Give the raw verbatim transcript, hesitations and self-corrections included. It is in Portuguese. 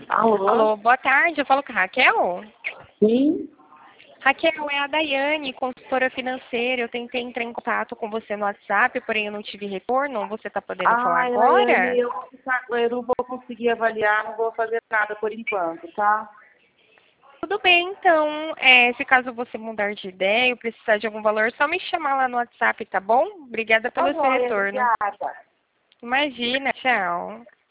Alô? Alô, boa tarde, eu falo com a Raquel? Sim? Raquel, é a Daiane, consultora financeira. Eu tentei entrar em contato com você no WhatsApp, porém eu não tive retorno. Você está podendo falar Ai, agora? Rayane, eu, vou ficar- eu não vou conseguir avaliar, não vou fazer nada por enquanto, tá? Tudo bem, então, é, se caso você mudar de ideia ou precisar de algum valor, só me chamar lá no WhatsApp, tá bom? Obrigada Tá pelo seu joia, retorno. obrigada. Imagina, tchau.